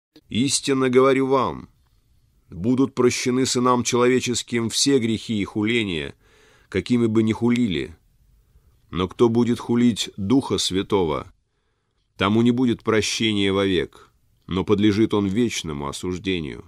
Истинно говорю вам, будут прощены сынам человеческим все грехи и хуления, какими бы ни хулили. Но кто будет хулить Духа Святого, тому не будет прощения вовек, но подлежит он вечному осуждению.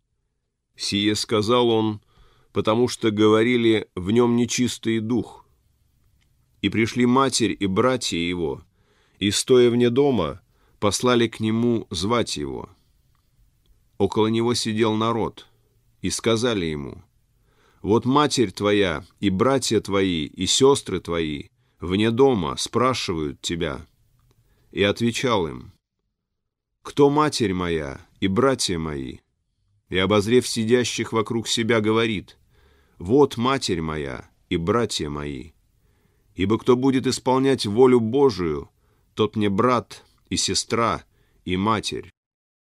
Сие сказал он, потому что говорили в нем нечистый дух. И пришли матерь и братья его, и, стоя вне дома, послали к нему звать его. Около него сидел народ, и сказали ему: «Вот матерь твоя, и братья твои, и сестры твои вне дома спрашивают тебя». И отвечал им: «Кто матерь моя и братья мои?» И, обозрев сидящих вокруг себя, говорит: «Вот матерь моя и братья мои. Ибо кто будет исполнять волю Божию, тот мне брат и сестра и матерь».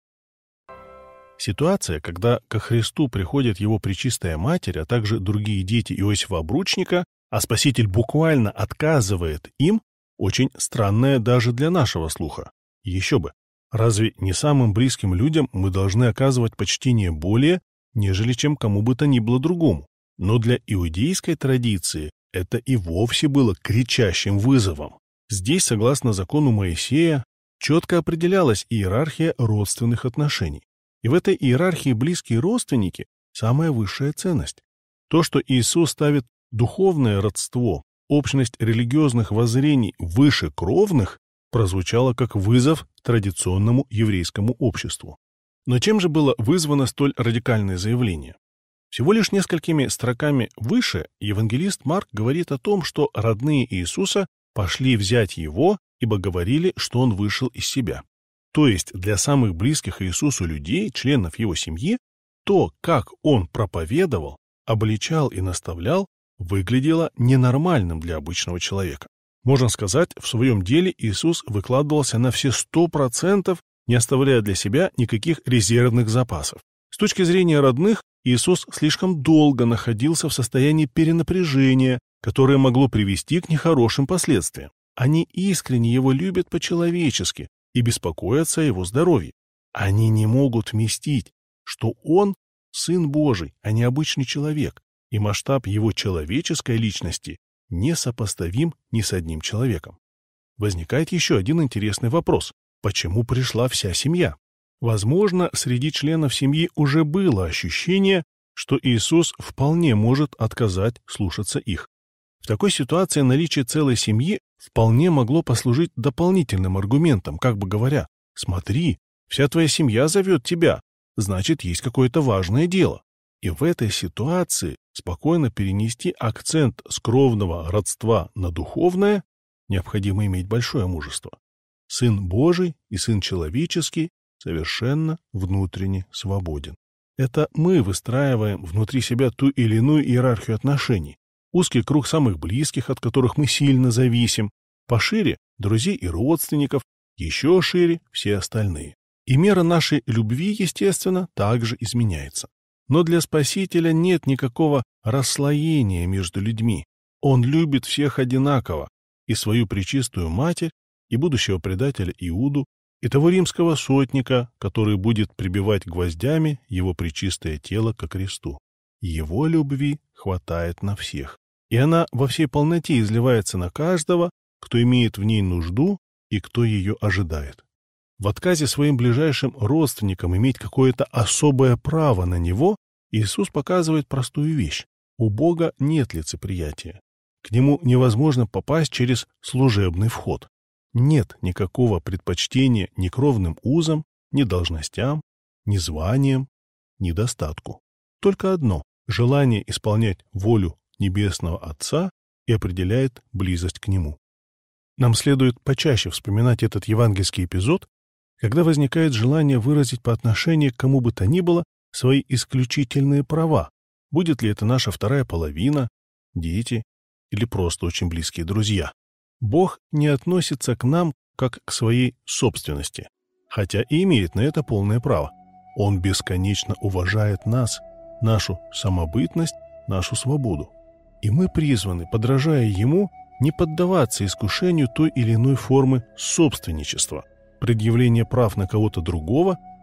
Ситуация, когда ко Христу приходит его пречистая матерь, а также другие дети Иосифа Обручника, а Спаситель буквально отказывает им, очень странная даже для нашего слуха. Еще бы, разве не самым близким людям мы должны оказывать почтение более, нежели чем кому бы то ни было другому? Но для иудейской традиции это и вовсе было кричащим вызовом. Здесь, согласно закону Моисея, четко определялась иерархия родственных отношений. И в этой иерархии близкие родственники – самая высшая ценность. То, что Иисус ставит духовное родство, общность религиозных воззрений выше кровных, прозвучало как вызов традиционному еврейскому обществу. Но чем же было вызвано столь радикальное заявление? Всего лишь несколькими строками выше евангелист Марк говорит о том, что родные Иисуса пошли взять его, ибо говорили, что он вышел из себя. То есть для самых близких Иисусу людей, членов его семьи, то, как он проповедовал, обличал и наставлял, выглядело ненормальным для обычного человека. Можно сказать, в своем деле Иисус выкладывался на все 100%, не оставляя для себя никаких резервных запасов. С точки зрения родных, Иисус слишком долго находился в состоянии перенапряжения, которое могло привести к нехорошим последствиям. Они искренне его любят по-человечески и беспокоятся о его здоровье. Они не могут вместить, что он Сын Божий, а не обычный человек, и масштаб его человеческой личности несопоставим ни с одним человеком. Возникает еще один интересный вопрос. Почему пришла вся семья? Возможно, среди членов семьи уже было ощущение, что Иисус вполне может отказать слушаться их. В такой ситуации наличие целой семьи вполне могло послужить дополнительным аргументом, как бы говоря: «Смотри, вся твоя семья зовет тебя, значит, есть какое-то важное дело». И в этой ситуации спокойно перенести акцент с кровного родства на духовное необходимо иметь большое мужество. Сын Божий и Сын человеческий совершенно внутренне свободен. Это мы выстраиваем внутри себя ту или иную иерархию отношений. Узкий круг самых близких, от которых мы сильно зависим, пошире – друзей и родственников, еще шире – все остальные. И мера нашей любви, естественно, также изменяется. Но для Спасителя нет никакого расслоения между людьми. Он любит всех одинаково, и свою пречистую матерь, и будущего предателя Иуду, и того римского сотника, который будет прибивать гвоздями его пречистое тело ко кресту. Его любви хватает на всех, и она во всей полноте изливается на каждого, кто имеет в ней нужду и кто ее ожидает. В отказе своим ближайшим родственникам иметь какое-то особое право на него Иисус показывает простую вещь. У Бога нет лицеприятия. К нему невозможно попасть через служебный вход. Нет никакого предпочтения ни кровным узам, ни должностям, ни званиям, ни достатку. Только одно – желание исполнять волю Небесного Отца и определяет близость к Нему. Нам следует почаще вспоминать этот евангельский эпизод, когда возникает желание выразить по отношению к кому бы то ни было свои исключительные права, будет ли это наша вторая половина, дети или просто очень близкие друзья. Бог не относится к нам как к своей собственности, хотя и имеет на это полное право. Он бесконечно уважает нас, нашу самобытность, нашу свободу. И мы призваны, подражая Ему, не поддаваться искушению той или иной формы собственничества, предъявления прав на кого-то другого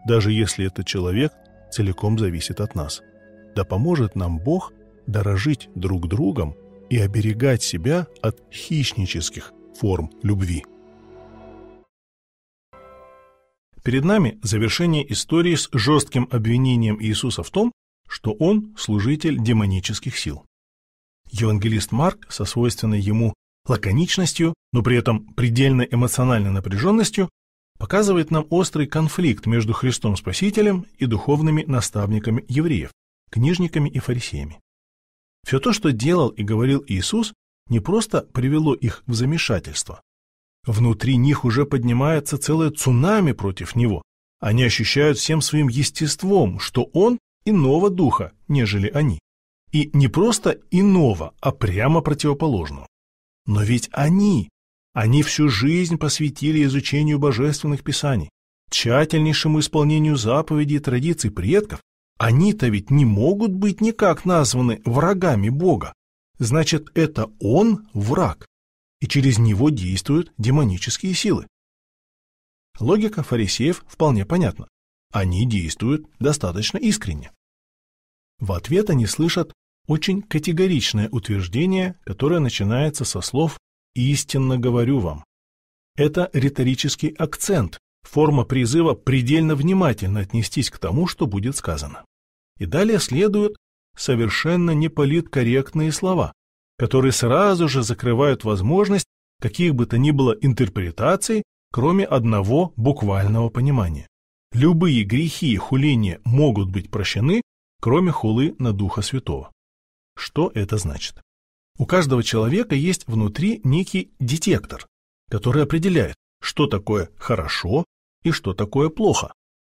даже если этот человек целиком зависит от нас. Да поможет нам Бог дорожить друг другом и оберегать себя от хищнических форм любви. Перед нами завершение истории с жестким обвинением Иисуса в том, что Он служитель демонических сил. Евангелист Марк со свойственной ему лаконичностью, но при этом предельно эмоциональной напряженностью, показывает нам острый конфликт между Христом Спасителем и духовными наставниками евреев, книжниками и фарисеями. Все то, что делал и говорил Иисус, не просто привело их в замешательство. Внутри них уже поднимается целое цунами против Него. Они ощущают всем своим естеством, что Он иного духа, нежели они. И не просто иного, а прямо противоположного. Но ведь они всю жизнь посвятили изучению божественных писаний, тщательнейшему исполнению заповедей и традиций предков. Они-то ведь не могут быть никак названы врагами Бога. Значит, это Он враг, и через него действуют демонические силы. Логика фарисеев вполне понятна. Они действуют достаточно искренне. В ответ они слышат очень категоричное утверждение, которое начинается со слов «истинно говорю вам». Это риторический акцент, форма призыва предельно внимательно отнестись к тому, что будет сказано. И далее следуют совершенно неполиткорректные слова, которые сразу же закрывают возможность каких бы то ни было интерпретаций, кроме одного буквального понимания. Любые грехи и хуления могут быть прощены, кроме хулы на Духа Святого. Что это значит? У каждого человека есть внутри некий детектор, который определяет, что такое хорошо и что такое плохо.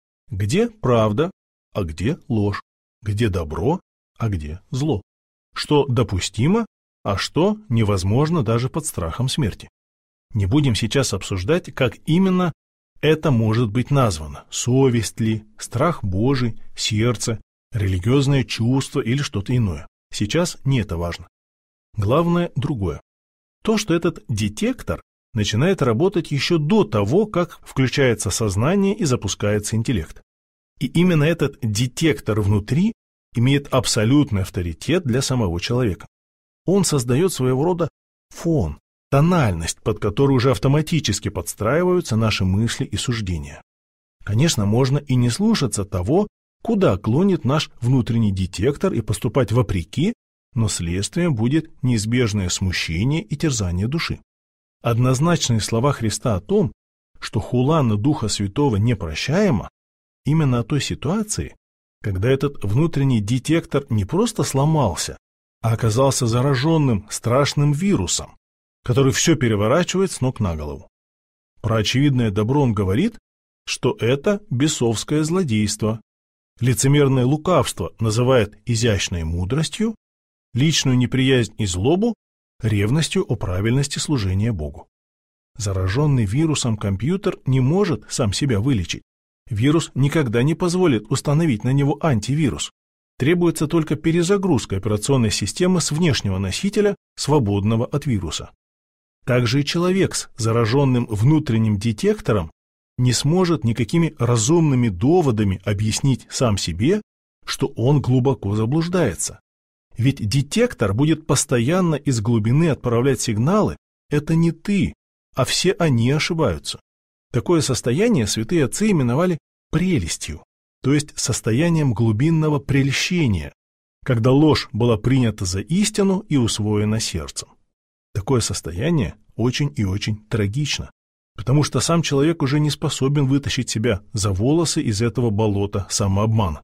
Где правда, а где ложь, где добро, а где зло. Что допустимо, а что невозможно даже под страхом смерти. Не будем сейчас обсуждать, как именно это может быть названо. Совесть ли, страх Божий, сердце, религиозное чувство или что-то иное. Сейчас не это важно. Главное другое. То, что этот детектор начинает работать еще до того, как включается сознание и запускается интеллект. И именно этот детектор внутри имеет абсолютный авторитет для самого человека. Он создает своего рода фон, тональность, под которую уже автоматически подстраиваются наши мысли и суждения. Конечно, можно и не слушаться того, куда клонит наш внутренний детектор, и поступать вопреки, но следствием будет неизбежное смущение и терзание души. Однозначные слова Христа о том, что хула на Духа Святого непрощаема, именно о той ситуации, когда этот внутренний детектор не просто сломался, а оказался зараженным страшным вирусом, который все переворачивает с ног на голову. Про очевидное добро он говорит, что это бесовское злодейство, лицемерное лукавство называет изящной мудростью, личную неприязнь и злобу ревностью о правильности служения Богу. Зараженный вирусом компьютер не может сам себя вылечить. Вирус никогда не позволит установить на него антивирус. Требуется только перезагрузка операционной системы с внешнего носителя, свободного от вируса. Также и человек с зараженным внутренним детектором не сможет никакими разумными доводами объяснить сам себе, что он глубоко заблуждается. Ведь детектор будет постоянно из глубины отправлять сигналы «это не ты», а все они ошибаются. Такое состояние святые отцы именовали прелестью, то есть состоянием глубинного прельщения, когда ложь была принята за истину и усвоена сердцем. Такое состояние очень и очень трагично, потому что сам человек уже не способен вытащить себя за волосы из этого болота самообмана.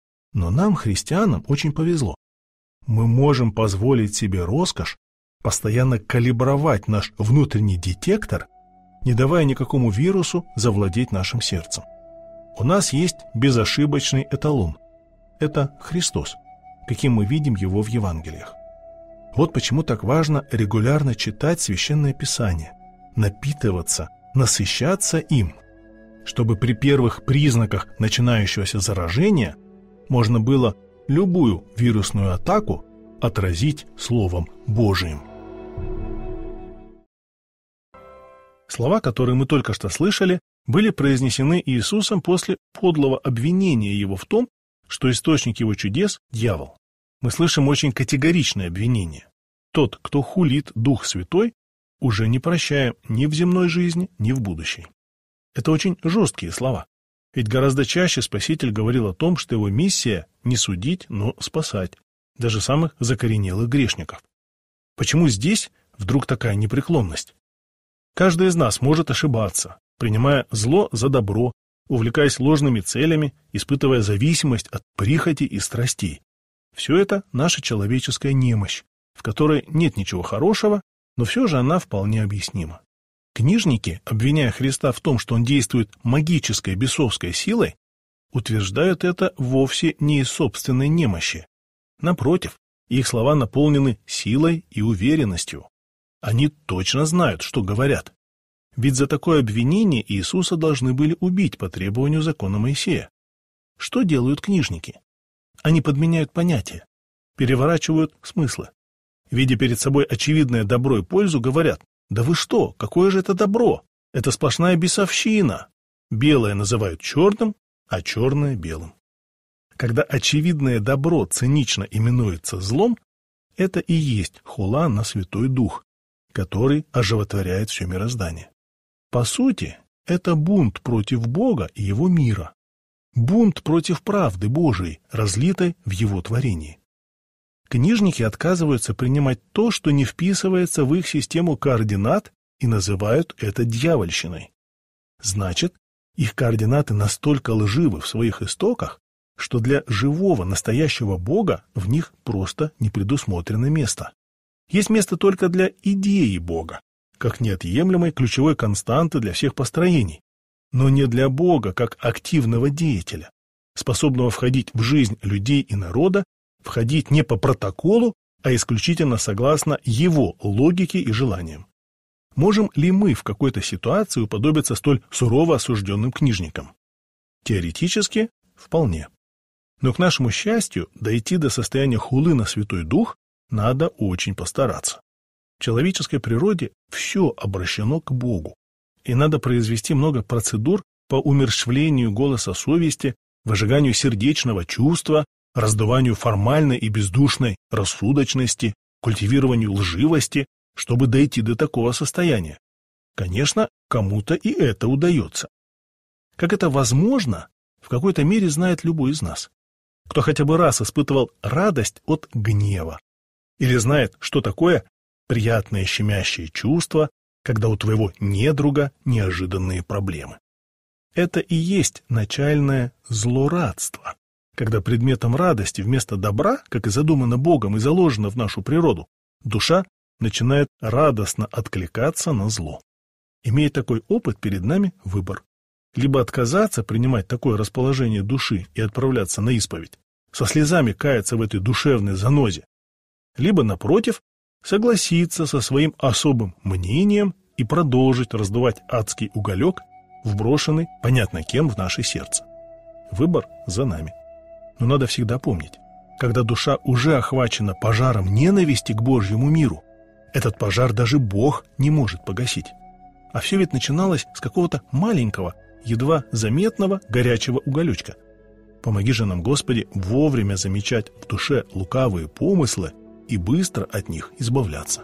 Но нам, христианам, очень повезло. Мы можем позволить себе роскошь постоянно калибровать наш внутренний детектор, не давая никакому вирусу завладеть нашим сердцем. У нас есть безошибочный эталон. Это Христос, каким мы видим Его в Евангелиях. Вот почему так важно регулярно читать Священное Писание, напитываться, насыщаться им, чтобы при первых признаках начинающегося заражения можно было любую вирусную атаку отразить Словом Божиим. Слова, которые мы только что слышали, были произнесены Иисусом после подлого обвинения его в том, что источник его чудес – дьявол. Мы слышим очень категоричное обвинение. Тот, кто хулит Дух Святой, уже не прощаем ни в земной жизни, ни в будущей. Это очень жесткие слова. Ведь гораздо чаще Спаситель говорил о том, что его миссия – не судить, но спасать, даже самых закоренелых грешников. Почему здесь вдруг такая непреклонность? Каждый из нас может ошибаться, принимая зло за добро, увлекаясь ложными целями, испытывая зависимость от прихоти и страстей. Все это наша человеческая немощь, в которой нет ничего хорошего, но все же она вполне объяснима. Книжники, обвиняя Христа в том, что он действует магической бесовской силой, утверждают это вовсе не из собственной немощи. Напротив, их слова наполнены силой и уверенностью. Они точно знают, что говорят. Ведь за такое обвинение Иисуса должны были убить по требованию закона Моисея. Что делают книжники? Они подменяют понятия, переворачивают смыслы. Видя перед собой очевидное добро и пользу, говорят: «Да вы что, какое же это добро? Это сплошная бесовщина». Белое называют черным, а черное – белым. Когда очевидное добро цинично именуется злом, это и есть хула на Святой Дух, который оживотворяет все мироздание. По сути, это бунт против Бога и Его мира. Бунт против правды Божией, разлитой в Его творении. Книжники отказываются принимать то, что не вписывается в их систему координат, и называют это дьявольщиной. Значит, их координаты настолько лживы в своих истоках, что для живого, настоящего Бога в них просто не предусмотрено место. Есть место только для идеи Бога, как неотъемлемой ключевой константы для всех построений, но не для Бога как активного деятеля, способного входить в жизнь людей и народа, входить не по протоколу, а исключительно согласно его логике и желаниям. Можем ли мы в какой-то ситуации уподобиться столь сурово осужденным книжникам? Теоретически – вполне. Но, к нашему счастью, дойти до состояния хулы на Святой Дух надо очень постараться. В человеческой природе все обращено к Богу, и надо произвести много процедур по умерщвлению голоса совести, выжиганию сердечного чувства, раздуванию формальной и бездушной рассудочности, культивированию лживости, чтобы дойти до такого состояния. Конечно, кому-то и это удается. Как это возможно, в какой-то мере знает любой из нас. Кто хотя бы раз испытывал радость от гнева, или знает, что такое приятное щемящее чувство, когда у твоего недруга неожиданные проблемы. Это и есть начальное злорадство, когда предметом радости вместо добра, как и задумано Богом и заложено в нашу природу, душа начинает радостно откликаться на зло. Имея такой опыт, перед нами выбор. Либо отказаться принимать такое расположение души и отправляться на исповедь, со слезами каяться в этой душевной занозе, либо, напротив, согласиться со своим особым мнением и продолжить раздувать адский уголек, вброшенный, понятно кем, в наше сердце. Выбор за нами. Но надо всегда помнить, когда душа уже охвачена пожаром ненависти к Божьему миру, этот пожар даже Бог не может погасить. А все ведь начиналось с какого-то маленького, едва заметного горячего уголечка. Помоги же нам, Господи, вовремя замечать в душе лукавые помыслы и быстро от них избавляться.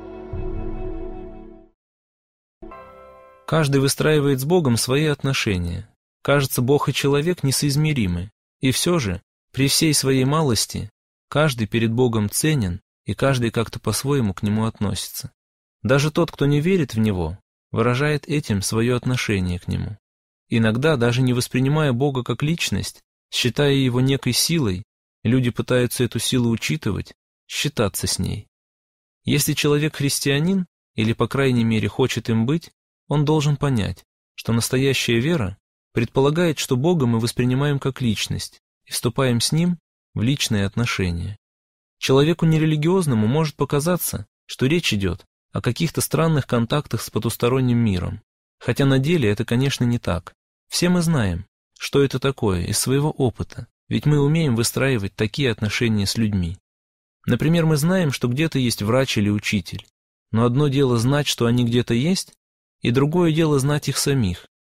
Каждый выстраивает с Богом свои отношения. Кажется, Бог и человек несоизмеримы. И все же, при всей своей малости, каждый перед Богом ценен, и каждый как-то по-своему к Нему относится. Даже тот, кто не верит в Него, выражает этим свое отношение к Нему. Иногда, даже не воспринимая Бога как личность, считая Его некой силой, люди пытаются эту силу учитывать, считаться с ней. Если человек христианин, или по крайней мере хочет им быть, он должен понять, что настоящая вера предполагает, что Бога мы воспринимаем как личность и вступаем с Ним в личные отношения. Человеку нерелигиозному может показаться, что речь идет о каких-то странных контактах с потусторонним миром, хотя на деле это, конечно, не так. Все мы знаем, что это такое из своего опыта, ведь мы умеем выстраивать такие отношения с людьми. Например, мы знаем, что где-то есть врач или учитель, но одно дело знать, что они где-то есть, и другое дело знать их самих,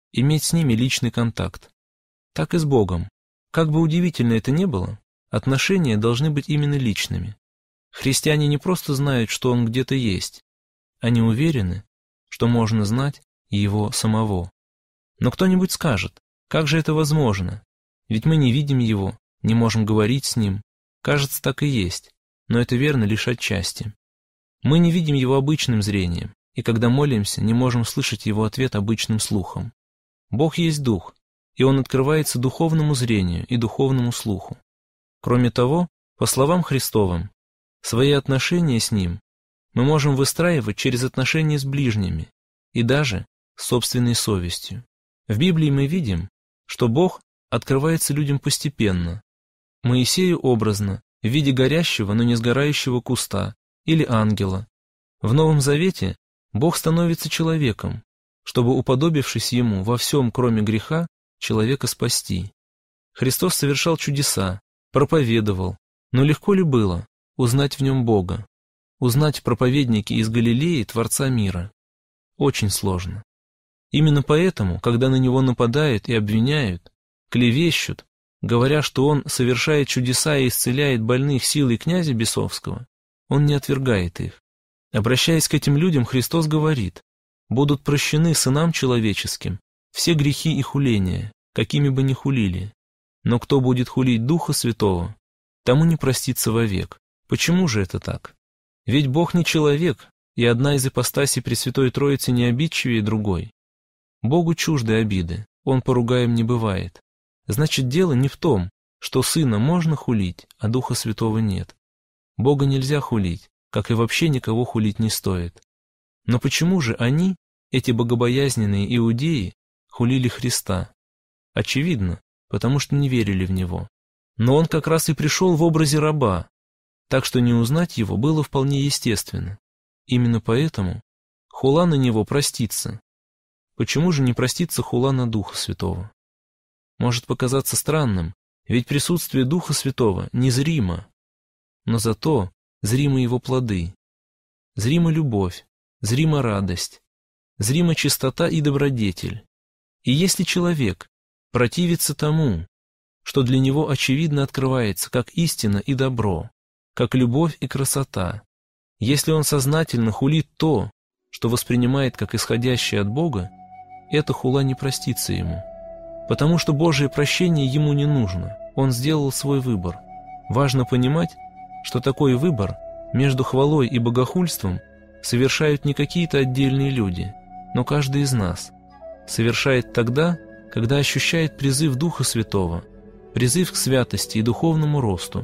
иметь с ними личный контакт. Так и с Богом. Как бы удивительно это ни было, отношения должны быть именно личными. Христиане не просто знают, что Он где-то есть, они уверены, что можно знать и Его самого. Но кто-нибудь скажет, как же это возможно? Ведь мы не видим Его, не можем говорить с Ним. Кажется, так и есть, но это верно лишь отчасти. Мы не видим Его обычным зрением, и когда молимся, не можем слышать Его ответ обычным слухом. Бог есть Дух, и Он открывается духовному зрению и духовному слуху. Кроме того, по словам Христовым, свои отношения с Ним мы можем выстраивать через отношения с ближними и даже с собственной совестью. В Библии мы видим, что Бог открывается людям постепенно. Моисею образно, в виде горящего, но не сгорающего куста или ангела. В Новом Завете Бог становится человеком, чтобы, уподобившись Ему во всем, кроме греха, человека спасти. Христос совершал чудеса, проповедовал, но легко ли было узнать в Нем Бога, узнать в проповеднике из Галилеи Творца мира? Очень сложно. Именно поэтому, когда на Него нападают и обвиняют, клевещут, говоря, что Он совершает чудеса и исцеляет больных силой князя бесовского, Он не отвергает их. Обращаясь к этим людям, Христос говорит: «Будут прощены сынам человеческим все грехи и хуления, какими бы ни хулили. Но кто будет хулить Духа Святого, тому не простится вовек». Почему же это так? Ведь Бог не человек, и одна из ипостасей Пресвятой Троицы не обидчивее другой. Богу чужды обиды, Он поругаем не бывает. Значит, дело не в том, что Сына можно хулить, а Духа Святого нет. Бога нельзя хулить, как и вообще никого хулить не стоит. Но почему же они, эти богобоязненные иудеи, хулили Христа? Очевидно, потому что не верили в Него. Но Он как раз и пришел в образе раба, так что не узнать Его было вполне естественно. Именно поэтому хула на Него простится. Почему же не простится хула на Духа Святого? Может показаться странным, ведь присутствие Духа Святого незримо, но зато зримы Его плоды. Зрима любовь, зрима радость, зрима чистота и добродетель. И если человек противится тому, что для него очевидно открывается как истина и добро, как любовь и красота, если он сознательно хулит то, что воспринимает как исходящее от Бога, эта хула не простится ему. Потому что Божие прощение ему не нужно, он сделал свой выбор. Важно понимать, что такой выбор между хвалой и богохульством совершают не какие-то отдельные люди, но каждый из нас совершает тогда, когда ощущает призыв Духа Святого, призыв к святости и духовному росту,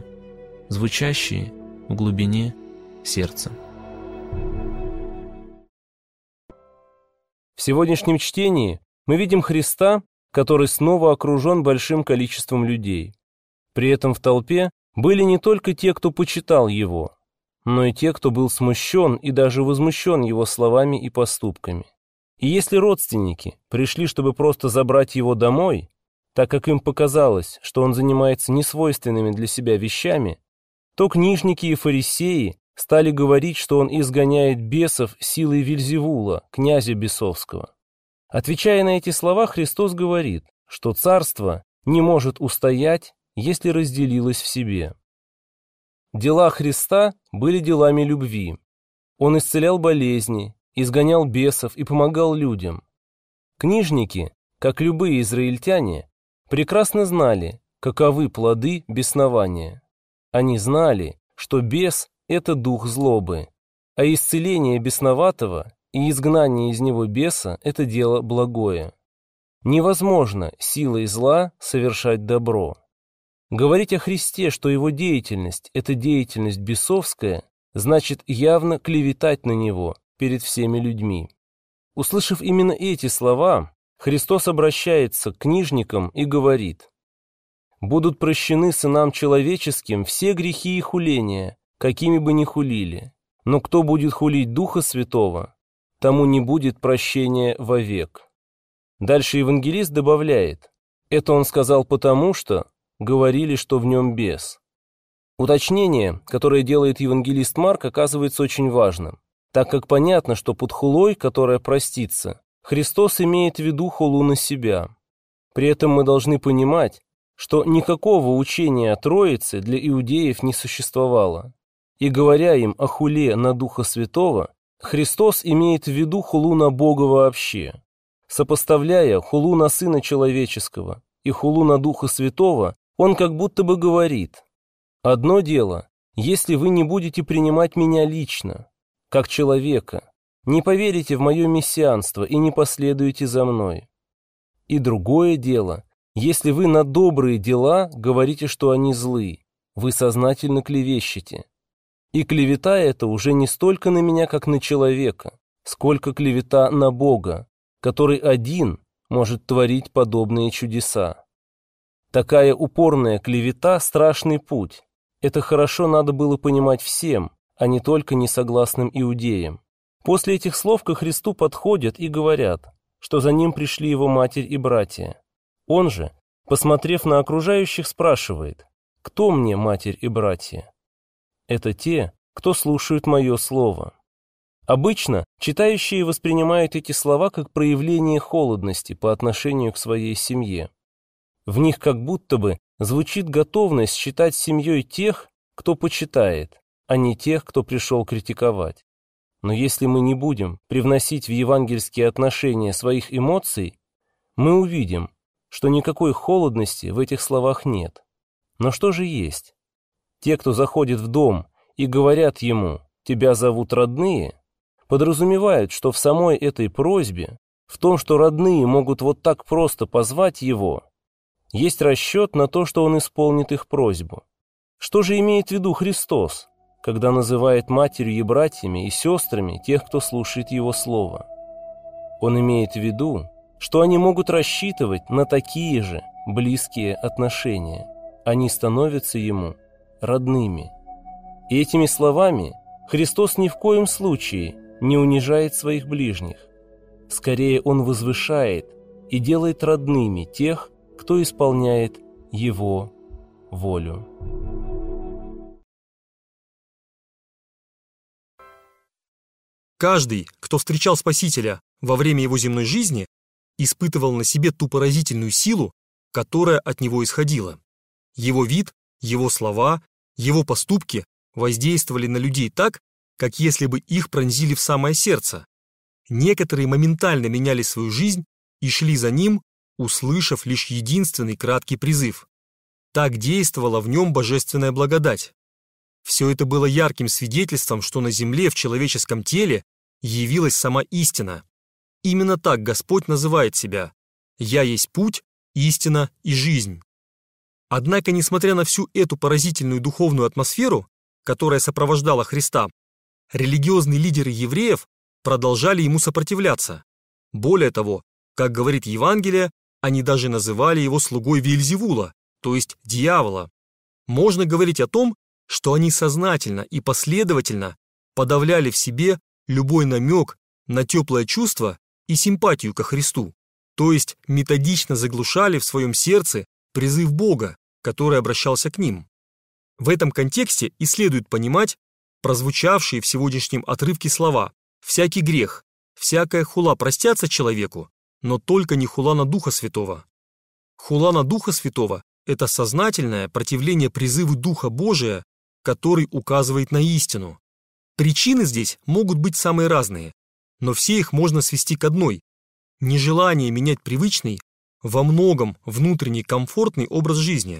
звучащие в глубине сердца. В сегодняшнем чтении мы видим Христа, который снова окружен большим количеством людей. При этом в толпе были не только те, кто почитал Его, но и те, кто был смущен и даже возмущен Его словами и поступками. И если родственники пришли, чтобы просто забрать Его домой, так как им показалось, что Он занимается несвойственными для себя вещами, то книжники и фарисеи стали говорить, что Он изгоняет бесов силой Вельзевула, князя бесовского. Отвечая на эти слова, Христос говорит, что царство не может устоять, если разделилось в себе. Дела Христа были делами любви. Он исцелял болезни, изгонял бесов и помогал людям. Книжники, как любые израильтяне, прекрасно знали, каковы плоды беснования. Они знали, что бес – это дух злобы, а исцеление бесноватого и изгнание из него беса – это дело благое. Невозможно силой зла совершать добро. Говорить о Христе, что Его деятельность – это деятельность бесовская, значит явно клеветать на Него перед всеми людьми. Услышав именно эти слова, Христос обращается к книжникам и говорит: «Будут прощены сынам человеческим все грехи и хуления, какими бы ни хулили, но кто будет хулить Духа Святого, тому не будет прощения вовек». Дальше евангелист добавляет: «Это он сказал потому, что говорили, что в нем бес». Уточнение, которое делает евангелист Марк, оказывается очень важным, так как понятно, что под хулой, которая простится, Христос имеет в виду хулу на себя. При этом мы должны понимать, что никакого учения о Троице для иудеев не существовало. И говоря им о хуле на Духа Святого, Христос имеет в виду хулу на Бога вообще. Сопоставляя хулу на Сына Человеческого и хулу на Духа Святого, Он как будто бы говорит: «Одно дело, если вы не будете принимать меня лично, как человека, не поверите в мое мессианство и не последуете за мной. И другое дело, если вы на добрые дела говорите, что они злы, вы сознательно клевещете. И клевета эта уже не столько на меня, как на человека, сколько клевета на Бога, который один может творить подобные чудеса. Такая упорная клевета – страшный путь. Это хорошо надо было понимать всем, а не только несогласным иудеям. После этих слов ко Христу подходят и говорят, что за ним пришли его матерь и братья. Он же, посмотрев на окружающих, спрашивает: «Кто мне матерь и братья?» Это те, кто слушают мое слово. Обычно читающие воспринимают эти слова как проявление холодности по отношению к своей семье. В них как будто бы звучит готовность считать семьей тех, кто почитает, а не тех, кто пришел критиковать. Но если мы не будем привносить в евангельские отношения своих эмоций, мы увидим, что никакой холодности в этих словах нет. Но что же есть? Те, кто заходит в дом и говорят ему «тебя зовут родные», подразумевают, что в самой этой просьбе, в том, что родные могут вот так просто позвать его, есть расчет на то, что он исполнит их просьбу. Что же имеет в виду Христос, когда называет матерью и братьями и сестрами тех, кто слушает его слово? Он имеет в виду, что они могут рассчитывать на такие же близкие отношения. Они становятся ему родными. И этими словами Христос ни в коем случае не унижает своих ближних. Скорее, Он возвышает и делает родными тех, кто исполняет Его волю. Каждый, кто встречал Спасителя во время его земной жизни, испытывал на себе ту поразительную силу, которая от него исходила. Его вид, его слова, его поступки воздействовали на людей так, как если бы их пронзили в самое сердце. Некоторые моментально меняли свою жизнь и шли за ним, услышав лишь единственный краткий призыв. Так действовала в нем божественная благодать. Все это было ярким свидетельством, что на земле в человеческом теле явилась сама истина. Именно так Господь называет себя: «Я есть путь, истина и жизнь». Однако, несмотря на всю эту поразительную духовную атмосферу, которая сопровождала Христа, религиозные лидеры евреев продолжали ему сопротивляться. Более того, как говорит Евангелие, они даже называли его слугой Веельзевула, то есть дьявола. Можно говорить о том, что они сознательно и последовательно подавляли в себе любой намек на теплое чувство и симпатию ко Христу, то есть методично заглушали в своем сердце призыв Бога, который обращался к ним. В этом контексте и следует понимать прозвучавшие в сегодняшнем отрывке слова: «Всякий грех, всякая хула простятся человеку, но только не хула на Духа Святого». Хула на Духа Святого – это сознательное противление призыву Духа Божия, который указывает на истину. Причины здесь могут быть самые разные, но все их можно свести к одной – нежелание менять привычный, во многом внутренний комфортный образ жизни.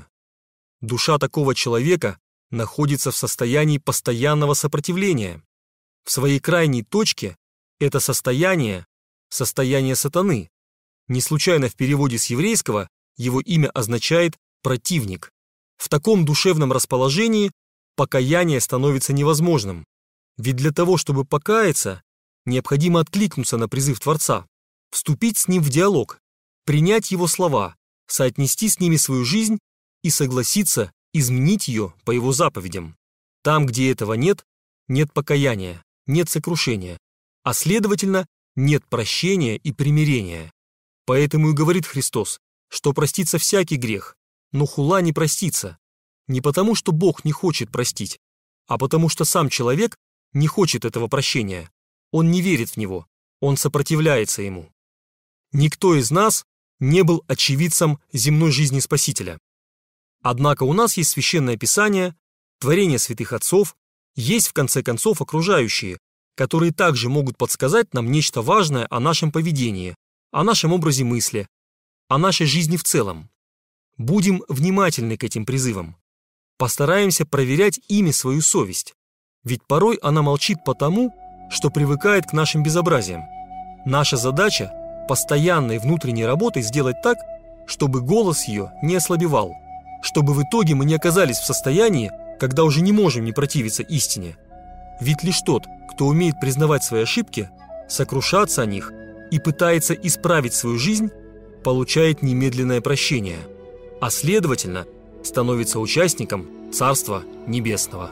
Душа такого человека находится в состоянии постоянного сопротивления. В своей крайней точке это состояние – состояние сатаны. Не случайно в переводе с еврейского его имя означает «противник». В таком душевном расположении покаяние становится невозможным. Ведь для того, чтобы покаяться, необходимо откликнуться на призыв Творца, вступить с Ним в диалог, принять Его слова, соотнести с ними свою жизнь и согласиться изменить ее по Его заповедям. Там, где этого нет, нет покаяния, нет сокрушения, а следовательно, нет прощения и примирения. Поэтому и говорит Христос, что простится всякий грех, но хула не простится. Не потому, что Бог не хочет простить, а потому, что сам человек не хочет этого прощения. Он не верит в него, он сопротивляется ему. Никто из нас не был очевидцем земной жизни Спасителя. Однако у нас есть Священное Писание, творение святых отцов, есть в конце концов окружающие, которые также могут подсказать нам нечто важное о нашем поведении, о нашем образе мысли, о нашей жизни в целом. Будем внимательны к этим призывам. Постараемся проверять ими свою совесть, ведь порой она молчит потому, что привыкает к нашим безобразиям. Наша задача – постоянной внутренней работой сделать так, чтобы голос ее не ослабевал, чтобы в итоге мы не оказались в состоянии, когда уже не можем не противиться истине. Ведь лишь тот, кто умеет признавать свои ошибки, сокрушаться о них и пытается исправить свою жизнь, получает немедленное прощение, а следовательно, становится участником Царства Небесного.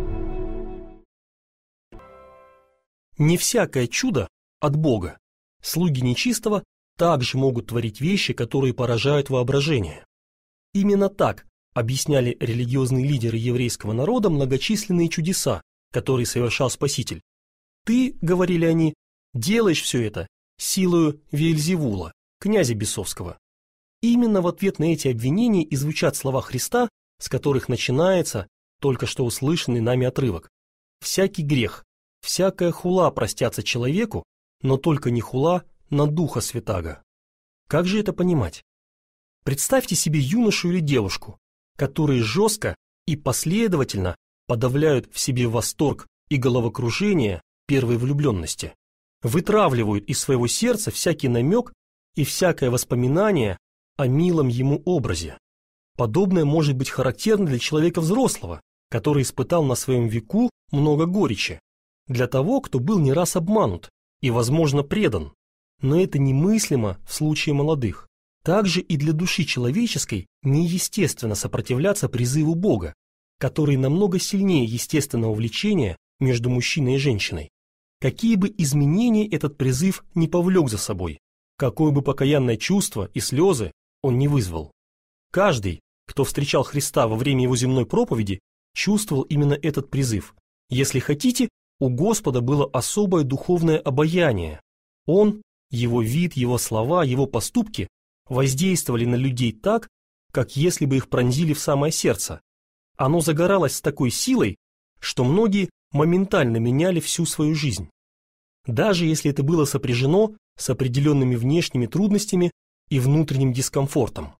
Не всякое чудо от Бога. Слуги нечистого также могут творить вещи, которые поражают воображение. Именно так объясняли религиозные лидеры еврейского народа многочисленные чудеса, которые совершал Спаситель. «Ты, — говорили они, — делаешь все это силою Веельзевула, князя бесовского». Именно в ответ на эти обвинения и звучат слова Христа, с которых начинается только что услышанный нами отрывок. «Всякий грех, всякая хула простятся человеку, но только не хула на Духа Святаго». Как же это понимать? Представьте себе юношу или девушку, которые жестко и последовательно подавляют в себе восторг и головокружение первой влюбленности, вытравливают из своего сердца всякий намек и всякое воспоминание о милом ему образе. Подобное может быть характерно для человека взрослого, который испытал на своем веку много горечи, для того, кто был не раз обманут и, возможно, предан. Но это немыслимо в случае молодых. Также и для души человеческой неестественно сопротивляться призыву Бога, который намного сильнее естественного влечения между мужчиной и женщиной. Какие бы изменения этот призыв не повлек за собой, какое бы покаянное чувство и слезы он не вызвал. Каждый, кто встречал Христа во время его земной проповеди, чувствовал именно этот призыв. Если хотите, у Господа было особое духовное обаяние. Он, его вид, его слова, его поступки воздействовали на людей так, как если бы их пронзили в самое сердце. Оно загоралось с такой силой, что многие моментально меняли всю свою жизнь. Даже если это было сопряжено с определенными внешними трудностями и внутренним дискомфортом.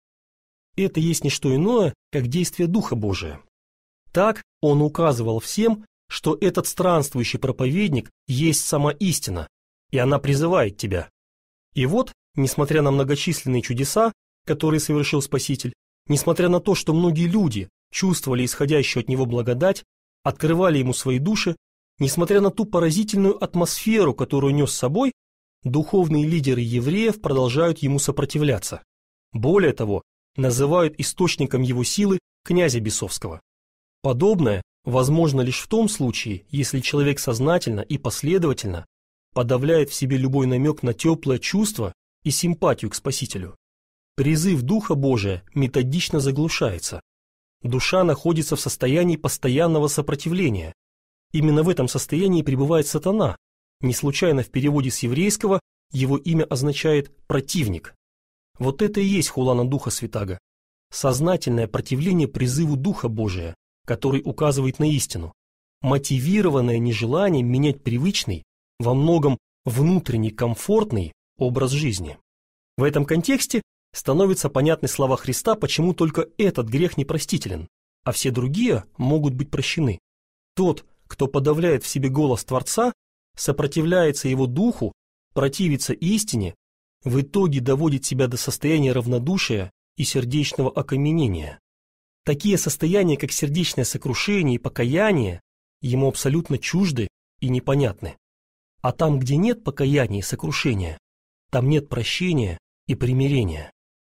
Это есть не что иное, как действие Духа Божия. Так он указывал всем, что этот странствующий проповедник есть сама истина, и она призывает тебя. И вот, несмотря на многочисленные чудеса, которые совершил Спаситель, несмотря на то, что многие люди чувствовали исходящую от него благодать, открывали ему свои души, несмотря на ту поразительную атмосферу, которую нес с собой, духовные лидеры евреев продолжают ему сопротивляться. Более того, называют источником его силы князя бесовского. Подобное возможно лишь в том случае, если человек сознательно и последовательно подавляет в себе любой намек на теплое чувство и симпатию к Спасителю. Призыв Духа Божия методично заглушается. Душа находится в состоянии постоянного сопротивления. Именно в этом состоянии пребывает сатана. Не случайно в переводе с еврейского его имя означает «противник». Вот это и есть хула на Духа Святаго. Сознательное противление призыву Духа Божия, который указывает на истину, мотивированное нежеланием менять привычный, во многом внутренний комфортный образ жизни. В этом контексте становятся понятны слова Христа, почему только этот грех непростителен, а все другие могут быть прощены. Тот, кто подавляет в себе голос Творца, сопротивляется его духу, противится истине, в итоге доводит себя до состояния равнодушия и сердечного окаменения. Такие состояния, как сердечное сокрушение и покаяние, ему абсолютно чужды и непонятны. А там, где нет покаяния и сокрушения, там нет прощения и примирения.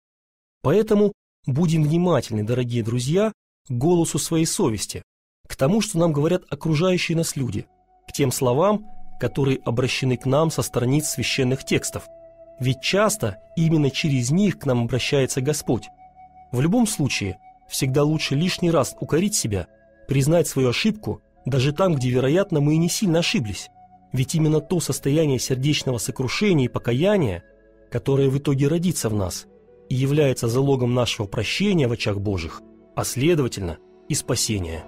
Поэтому будем внимательны, дорогие друзья, к голосу своей совести, к тому, что нам говорят окружающие нас люди, к тем словам, которые обращены к нам со страниц священных текстов. Ведь часто именно через них к нам обращается Господь. В любом случае, всегда лучше лишний раз укорить себя, признать свою ошибку, даже там, где, вероятно, мы и не сильно ошиблись. Ведь именно то состояние сердечного сокрушения и покаяния которое в итоге родится в нас и является залогом нашего прощения в очах Божьих, а следовательно и спасения.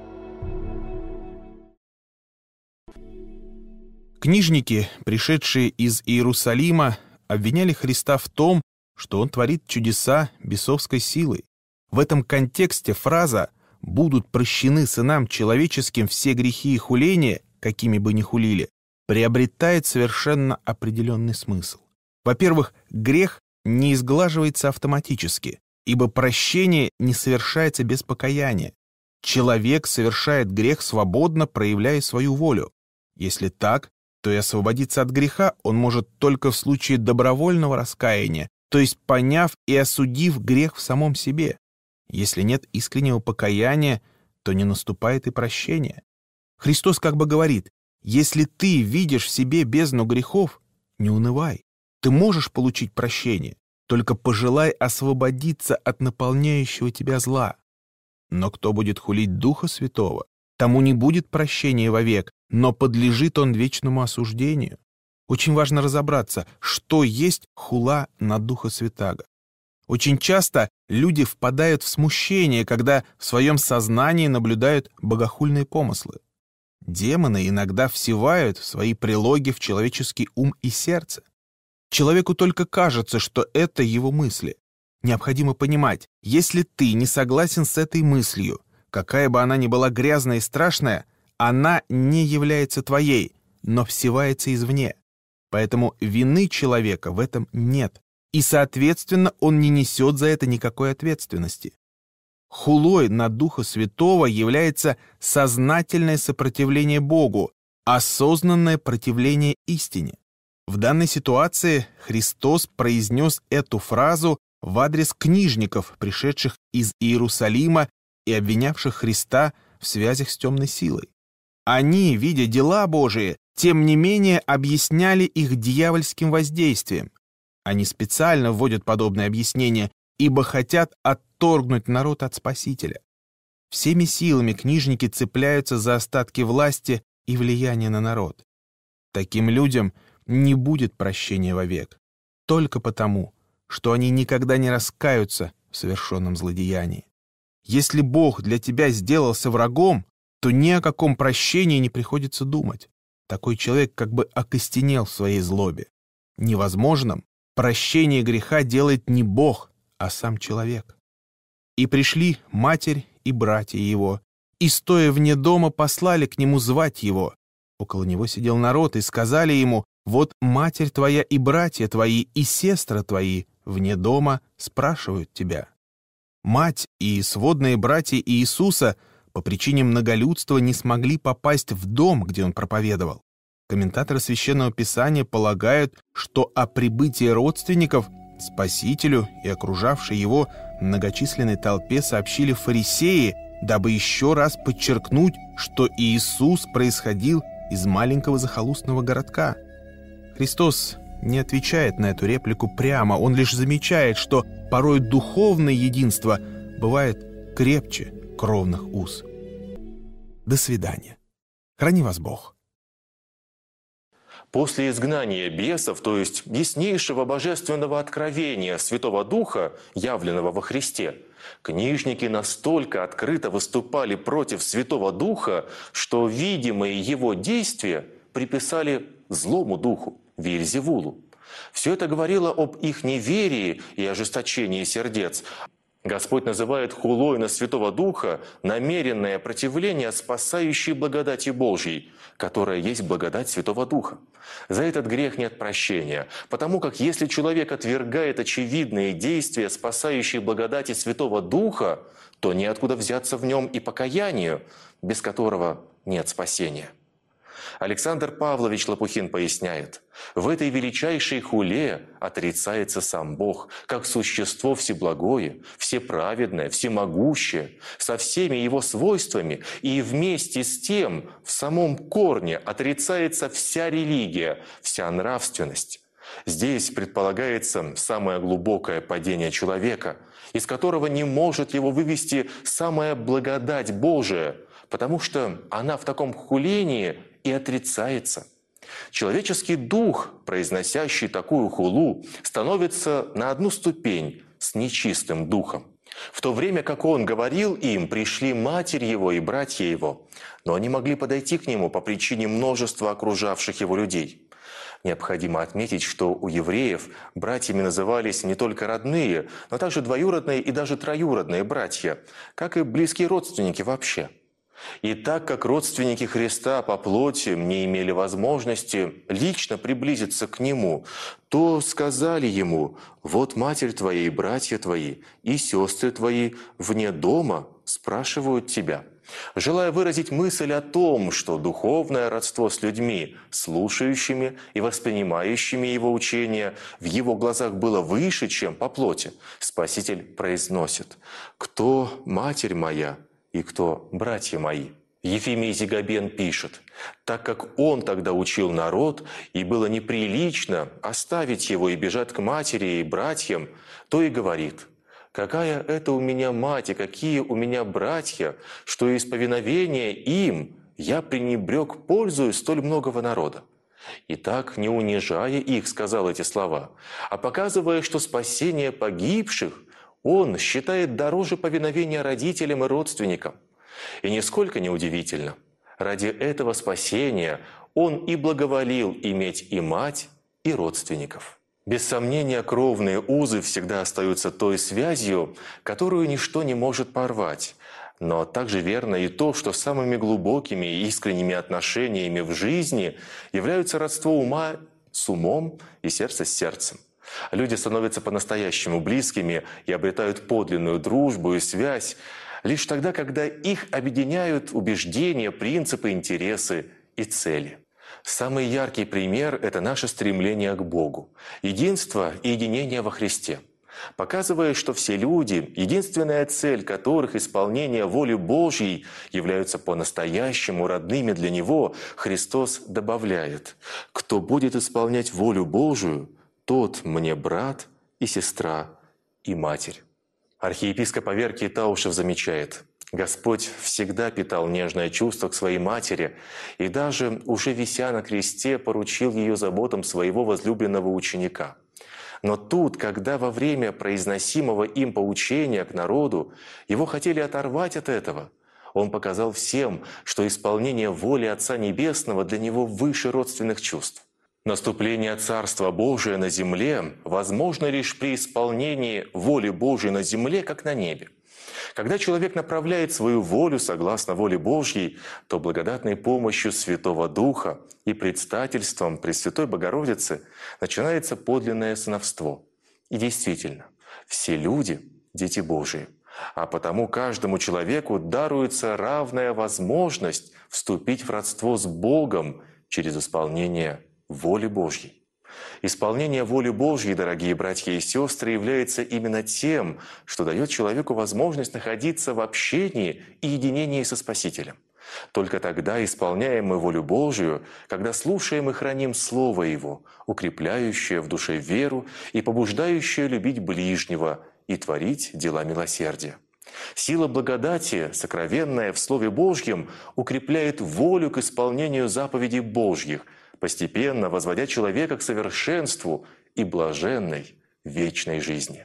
Книжники, пришедшие из Иерусалима, обвиняли Христа в том, что Он творит чудеса бесовской силой. В этом контексте фраза «будут прощены сынам человеческим все грехи и хуления, какими бы ни хулили», приобретает совершенно определенный смысл. Во-первых, грех не изглаживается автоматически, ибо прощение не совершается без покаяния. Человек совершает грех свободно, проявляя свою волю. Если так, то и освободиться от греха он может только в случае добровольного раскаяния, то есть поняв и осудив грех в самом себе. Если нет искреннего покаяния, то не наступает и прощение. Христос как бы говорит: если ты видишь в себе бездну грехов, не унывай. Ты можешь получить прощение, только пожелай освободиться от наполняющего тебя зла. Но кто будет хулить Духа Святого, тому не будет прощения вовек, но подлежит он вечному осуждению. Очень важно разобраться, что есть хула на Духа Святаго. Очень часто люди впадают в смущение, когда в своем сознании наблюдают богохульные помыслы. Демоны иногда всевают свои прилоги в человеческий ум и сердце. Человеку только кажется, что это его мысли. Необходимо понимать, если ты не согласен с этой мыслью, какая бы она ни была грязная и страшная, она не является твоей, но всевается извне. Поэтому вины человека в этом нет, и, соответственно, он не несет за это никакой ответственности. Хулой на Духа Святого является сознательное сопротивление Богу, осознанное противление истине. В данной ситуации Христос произнес эту фразу в адрес книжников, пришедших из Иерусалима и обвинявших Христа в связях с темной силой. Они, видя дела Божии, тем не менее объясняли их дьявольским воздействием. Они специально вводят подобное объяснение, ибо хотят отторгнуть народ от Спасителя. Всеми силами книжники цепляются за остатки власти и влияния на народ. Таким людям не будет прощения вовек, только потому, что они никогда не раскаются в совершенном злодеянии. Если Бог для тебя сделался врагом, то ни о каком прощении не приходится думать. Такой человек как бы окостенел в своей злобе. Невозможным прощение греха делает не Бог, а сам человек. И пришли матерь и братья его, и, стоя вне дома, послали к нему звать его. Около него сидел народ, и сказали ему: «Вот матерь твоя и братья твои, и сестры твои вне дома спрашивают тебя». Мать и сводные братья Иисуса по причине многолюдства не смогли попасть в дом, где он проповедовал. Комментаторы Священного Писания полагают, что о прибытии родственников Спасителю и окружавшей его многочисленной толпе сообщили фарисеи, дабы еще раз подчеркнуть, что Иисус происходил из маленького захолустного городка. Христос не отвечает на эту реплику прямо, он лишь замечает, что порой духовное единство бывает крепче кровных уз. До свидания. Храни вас Бог. После изгнания бесов, то есть яснейшего божественного откровения Святого Духа, явленного во Христе, книжники настолько открыто выступали против Святого Духа, что видимые его действия приписали злому духу, Вельзевулу. Все это говорило об их неверии и ожесточении сердец. Господь называет хулой на Святого Духа намеренное противление спасающей благодати Божьей, которая есть благодать Святого Духа. За этот грех нет прощения, потому как если человек отвергает очевидные действия спасающей благодати Святого Духа, то неоткуда взяться в нем и покаянию, без которого нет спасения. Александр Павлович Лопухин поясняет: в этой величайшей хуле отрицается сам Бог, как существо всеблагое, всеправедное, всемогущее, со всеми его свойствами, и вместе с тем в самом корне отрицается вся религия, вся нравственность. Здесь предполагается самое глубокое падение человека, из которого не может его вывести самая благодать Божия, потому что она в таком хулении и отрицается. Человеческий дух, произносящий такую хулу, становится на одну ступень с нечистым духом. В то время как он говорил им, пришли матерь его и братья его, но они могли подойти к нему по причине множества окружавших его людей. Необходимо отметить, что у евреев братьями назывались не только родные, но также двоюродные и даже троюродные братья, как и близкие родственники вообще. И так как родственники Христа по плоти не имели возможности лично приблизиться к Нему, то сказали Ему: «Вот матерь твоя и братья твои, и сестры твои вне дома спрашивают тебя». Желая выразить мысль о том, что духовное родство с людьми, слушающими и воспринимающими Его учения, в Его глазах было выше, чем по плоти, Спаситель произносит: «Кто матерь моя и кто братья мои?» Ефимий Зигабен пишет: «Так как он тогда учил народ, и было неприлично оставить его и бежать к матери и братьям, то и говорит: какая это у меня мать и какие у меня братья, что из повиновения им я пренебрег пользою столь многого народа». И так, не унижая их, сказал эти слова, а показывая, что спасение погибших он считает дороже повиновения родителям и родственникам. И нисколько не удивительно. Ради этого спасения он и благоволил иметь и мать, и родственников. Без сомнения, кровные узы всегда остаются той связью, которую ничто не может порвать. Но также верно и то, что самыми глубокими и искренними отношениями в жизни являются родство ума с умом и сердца с сердцем. Люди становятся по-настоящему близкими и обретают подлинную дружбу и связь лишь тогда, когда их объединяют убеждения, принципы, интересы и цели. Самый яркий пример – это наше стремление к Богу, единство и единение во Христе. Показывая, что все люди, единственная цель которых исполнение воли Божьей, являются по-настоящему родными для Него, Христос добавляет: «Кто будет исполнять волю Божию, тот мне брат и сестра и матерь». Архиепископ Аверкий Таушев замечает: Господь всегда питал нежное чувство к своей матери и даже, уже вися на кресте, поручил ее заботам своего возлюбленного ученика. Но тут, когда во время произносимого им поучения к народу его хотели оторвать от этого, он показал всем, что исполнение воли Отца Небесного для него выше родственных чувств. Наступление Царства Божия на земле возможно лишь при исполнении воли Божией на земле, как на небе. Когда человек направляет свою волю согласно воле Божьей, то благодатной помощью Святого Духа и предстательством Пресвятой Богородицы начинается подлинное сыновство. И действительно, все люди – дети Божии, а потому каждому человеку даруется равная возможность вступить в родство с Богом через исполнение воли Божьей. Исполнение воли Божьей, дорогие братья и сестры, является именно тем, что дает человеку возможность находиться в общении и единении со Спасителем. Только тогда исполняем мы волю Божию, когда слушаем и храним Слово Его, укрепляющее в душе веру и побуждающее любить ближнего и творить дела милосердия. Сила благодати, сокровенная в Слове Божьем, укрепляет волю к исполнению заповедей Божьих, постепенно возводя человека к совершенству и блаженной вечной жизни.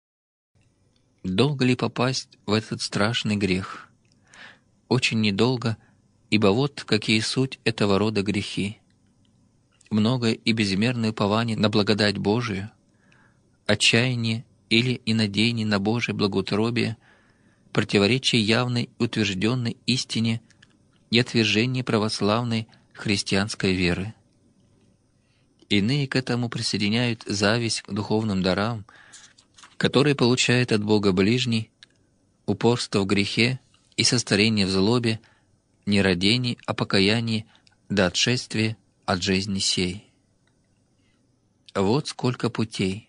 Долго ли попасть в этот страшный грех? Очень недолго, ибо вот какие суть этого рода грехи. Многое и безмерное упование на благодать Божию, отчаяние или инадеяние на Божие благоутробие, противоречие явной утвержденной истине и отвержение православной христианской веры. Иные к этому присоединяют зависть к духовным дарам, которые получает от Бога ближний, упорство в грехе и состарение в злобе, не родение, а покаяние до отшествия от жизни сей. Вот сколько путей.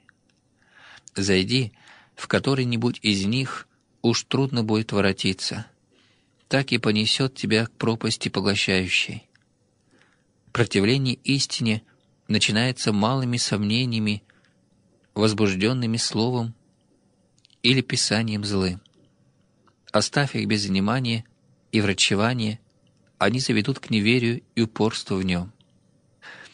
Зайди в который-нибудь из них, уж трудно будет воротиться, так и понесет тебя к пропасти поглощающей. Противление истине начинается малыми сомнениями, возбужденными словом или писанием злым. Оставь их без внимания и врачевания, они заведут к неверию и упорству в нем.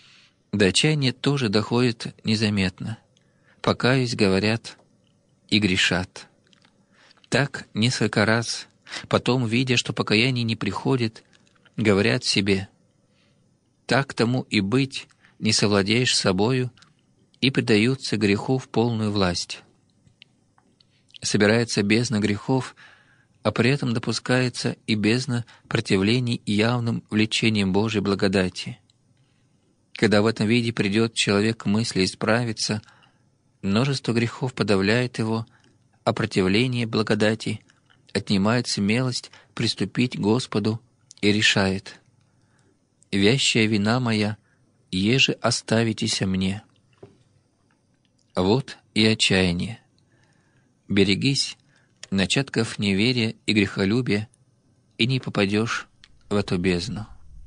До отчаяния тоже доходит незаметно. Покаюсь, говорят, и грешат. Так несколько раз, потом, видя, что покаяние не приходит, говорят себе: так тому и быть, не совладеешь с собою, и предаются греху в полную власть. Собирается бездна грехов, а при этом допускается и бездна противлений явным влечением Божьей благодати. Когда в этом виде придет человек к мысли исправиться, множество грехов подавляет его, а противление благодати отнимает смелость приступить к Господу и решает: «Вящая вина моя, еже оставитеся мне». Вот и отчаяние. Берегись начатков неверия и грехолюбия, и не попадешь в эту бездну.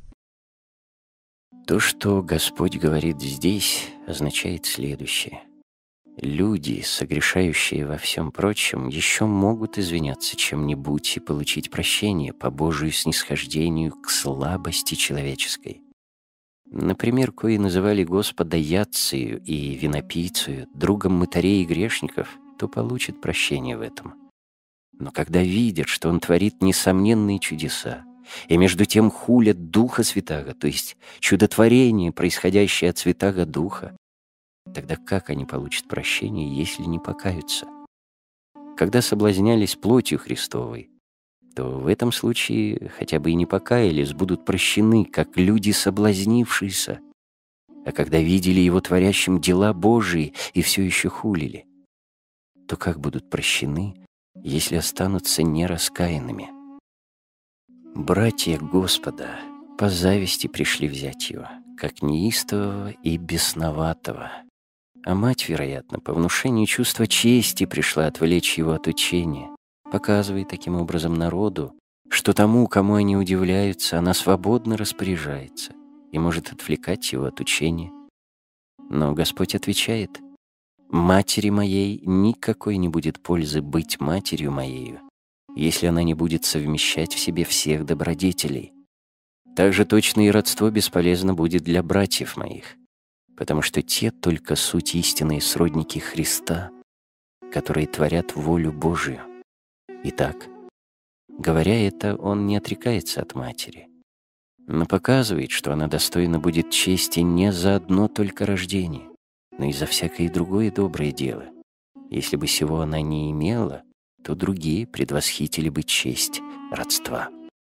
То, что Господь говорит здесь, означает следующее. Люди, согрешающие во всем прочем, еще могут извиняться чем-нибудь и получить прощение по Божию снисхождению к слабости человеческой. Например, кои называли Господа Яцию и винопийцею, другом мытарей и грешников, то получат прощение в этом. Но когда видят, что он творит несомненные чудеса, и между тем хулят Духа Святаго, то есть чудотворение, происходящее от Святаго Духа, тогда как они получат прощение, если не покаются? Когда соблазнялись плотью Христовой, то в этом случае хотя бы и не покаялись, будут прощены, как люди соблазнившиеся. А когда видели Его творящим дела Божии и все еще хулили, то как будут прощены, если останутся нераскаянными? Братья Господа по зависти пришли взять Его, как неистового и бесноватого. А мать, вероятно, по внушению чувства чести пришла отвлечь Его от учения, показывая таким образом народу, что тому, кому они удивляются, она свободно распоряжается и может отвлекать Его от учения. Но Господь отвечает: «Матери моей никакой не будет пользы быть матерью моею, если она не будет совмещать в себе всех добродетелей. Так же точно и родство бесполезно будет для братьев моих, потому что те только суть истинные сродники Христа, которые творят волю Божию». Итак, говоря это, он не отрекается от матери, но показывает, что она достойна будет чести не за одно только рождение, но и за всякое другое доброе дело. Если бы сего она не имела, то другие предвосхитили бы честь родства.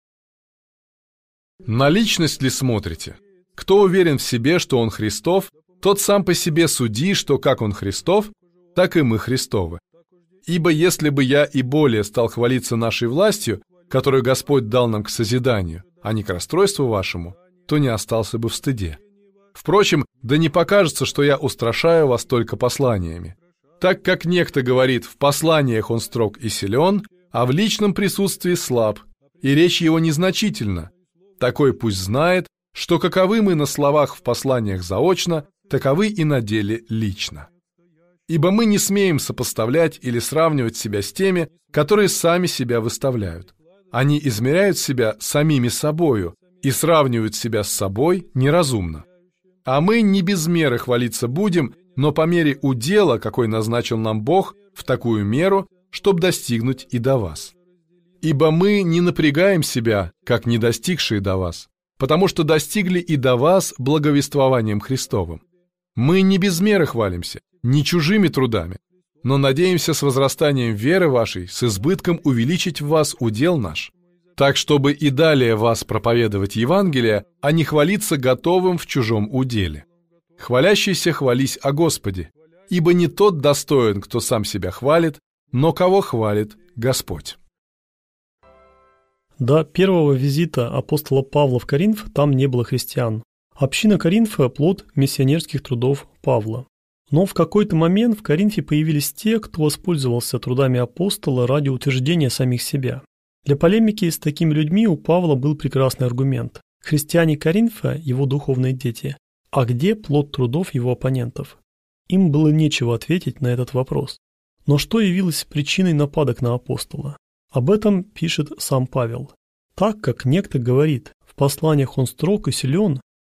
На личность ли смотрите? Кто уверен в себе, что он Христов, тот сам по себе суди, что как он Христов, так и мы Христовы. Ибо если бы я и более стал хвалиться нашей властью, которую Господь дал нам к созиданию, а не к расстройству вашему, то не остался бы в стыде. Впрочем, да не покажется, что я устрашаю вас только посланиями. Так как некто говорит, в посланиях он строг и силен, а в личном присутствии слаб, и речь его незначительна, такой пусть знает, что каковы мы на словах в посланиях заочно, таковы и на деле лично. Ибо мы не смеем сопоставлять или сравнивать себя с теми, которые сами себя выставляют. Они измеряют себя самими собою и сравнивают себя с собой неразумно. А мы не без меры хвалиться будем, но по мере удела, какой назначил нам Бог, в такую меру, чтоб достигнуть и до вас. Ибо мы не напрягаем себя, как не достигшие до вас, потому что достигли и до вас благовествованием Христовым. Мы не без меры хвалимся, не чужими трудами, но надеемся с возрастанием веры вашей, с избытком увеличить в вас удел наш, так, чтобы и далее вас проповедовать Евангелие, а не хвалиться готовым в чужом уделе. Хвалящийся хвались о Господе, ибо не тот достоин, кто сам себя хвалит, но кого хвалит Господь. До первого визита апостола Павла в Коринф там не было христиан. Община Коринфа – плод миссионерских трудов Павла. Но в какой-то момент в Коринфе появились те, кто воспользовался трудами апостола ради утверждения самих себя. Для полемики с такими людьми у Павла был прекрасный аргумент. Христиане Коринфа – его духовные дети. А где плод трудов его оппонентов? Им было нечего ответить на этот вопрос. Но что явилось причиной нападок на апостола? Об этом пишет сам Павел. Так как некто говорит, в посланиях он строг и силен,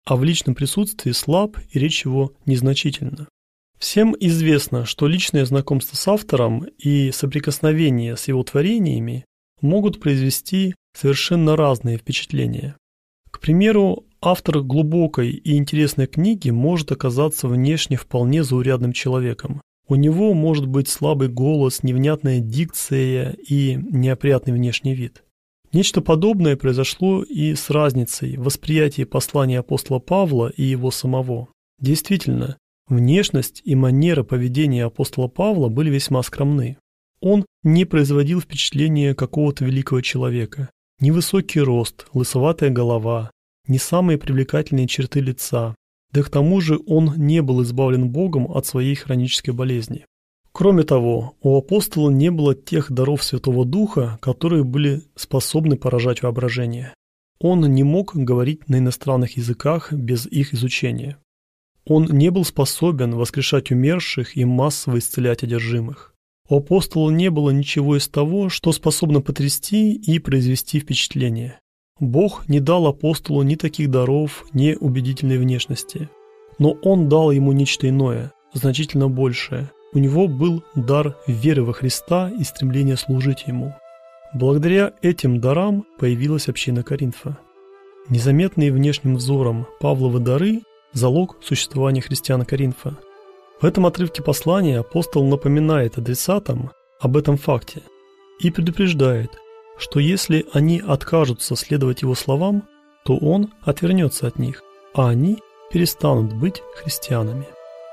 а в личном присутствии слаб и речь его незначительна. Всем известно, что личное знакомство с автором и соприкосновение с его творениями могут произвести совершенно разные впечатления. К примеру, автор глубокой и интересной книги может оказаться внешне вполне заурядным человеком. У него может быть слабый голос, невнятная дикция и неопрятный внешний вид. Нечто подобное произошло и с разницей в восприятии послания апостола Павла и его самого. Действительно, внешность и манера поведения апостола Павла были весьма скромны. Он не производил впечатления какого-то великого человека. Ни высокий рост, лысоватая голова, ни самые привлекательные черты лица. Да к тому же он не был избавлен Богом от своей хронической болезни. Кроме того, у апостола не было тех даров Святого Духа, которые были способны поражать воображение. Он не мог говорить на иностранных языках без их изучения. Он не был способен воскрешать умерших и массово исцелять одержимых. У апостола не было ничего из того, что способно потрясти и произвести впечатление. Бог не дал апостолу ни таких даров, ни убедительной внешности. Но Он дал ему нечто иное, значительно большее. У него был дар веры во Христа и стремление служить Ему. Благодаря этим дарам появилась община Коринфа. Незаметные внешним взором Павловы дары – залог существования христиан Коринфа. В этом отрывке послания апостол напоминает адресатам об этом факте и предупреждает, что если они откажутся следовать его словам, то он отвернется от них, а они перестанут быть христианами.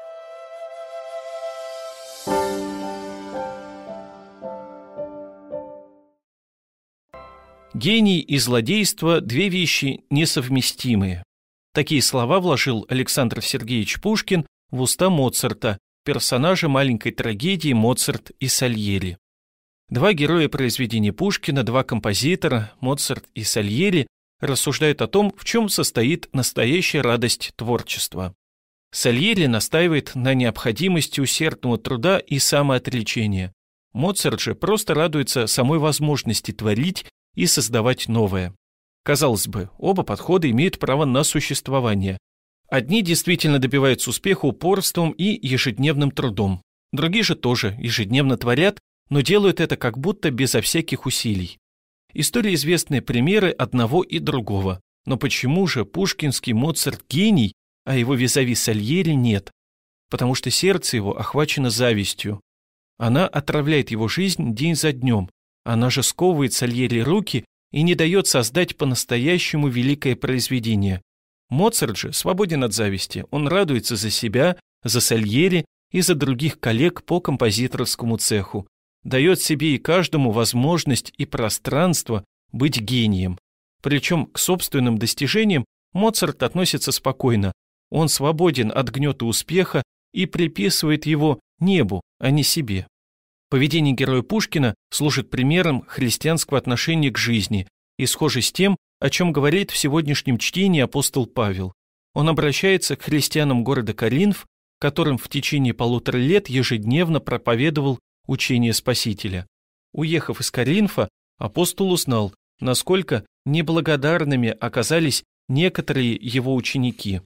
Гений и злодейство – две вещи несовместимые. Такие слова вложил Александр Сергеевич Пушкин в уста Моцарта, персонажа маленькой трагедии «Моцарт и Сальери». Два героя произведения Пушкина, два композитора, Моцарт и Сальери, рассуждают о том, в чем состоит настоящая радость творчества. Сальери настаивает на необходимости усердного труда и самоотречения. Моцарт же просто радуется самой возможности творить и создавать новое. Казалось бы, оба подхода имеют право на существование. Одни действительно добиваются успеха упорством и ежедневным трудом. Другие же тоже ежедневно творят, но делают это как будто безо всяких усилий. История известные примеры одного и другого. Но почему же пушкинский Моцарт гений, а его визави Сальери нет? Потому что сердце его охвачено завистью. Она отравляет его жизнь день за днем. Она же сковывает Сальери руки и не дает создать по-настоящему великое произведение. Моцарт же свободен от зависти. Он радуется за себя, за Сальери и за других коллег по композиторскому цеху. Дает себе и каждому возможность и пространство быть гением. Причем к собственным достижениям Моцарт относится спокойно. Он свободен от гнета успеха и приписывает его небу, а не себе. Поведение героя Пушкина служит примером христианского отношения к жизни и схоже с тем, о чем говорит в сегодняшнем чтении апостол Павел. Он обращается к христианам города Коринф, которым в течение 1,5 лет ежедневно проповедовал учение Спасителя. Уехав из Коринфа, апостол узнал, насколько неблагодарными оказались некоторые его ученики.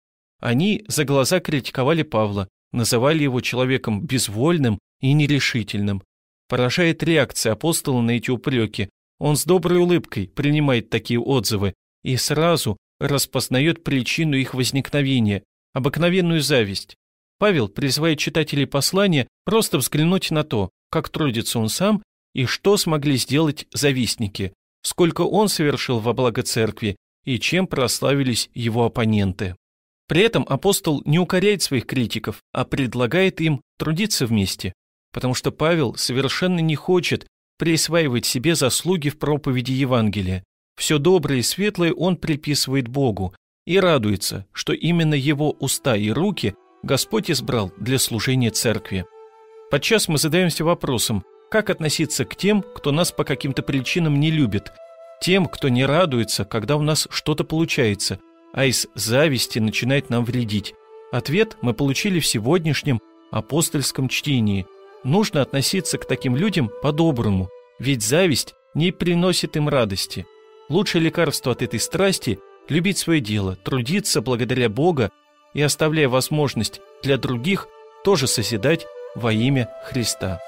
Они за глаза критиковали Павла, называли его человеком безвольным и нерешительным. Поражает реакция апостола на эти упреки. Он с доброй улыбкой принимает такие отзывы и сразу распознает причину их возникновения, обыкновенную зависть. Павел призывает читателей послания просто взглянуть на то, как трудится он сам и что смогли сделать завистники, сколько он совершил во благо церкви и чем прославились его оппоненты. При этом апостол не укоряет своих критиков, а предлагает им трудиться вместе, потому что Павел совершенно не хочет присваивать себе заслуги в проповеди Евангелия. Все доброе и светлое он приписывает Богу и радуется, что именно его уста и руки Господь избрал для служения церкви. Подчас мы задаемся вопросом, как относиться к тем, кто нас по каким-то причинам не любит, тем, кто не радуется, когда у нас что-то получается, а из зависти начинает нам вредить. Ответ мы получили в сегодняшнем апостольском чтении. Нужно относиться к таким людям по-доброму, ведь зависть не приносит им радости. Лучшее лекарство от этой страсти – любить свое дело, трудиться благодаря Бога и, оставляя возможность для других, тоже созидать во имя Христа.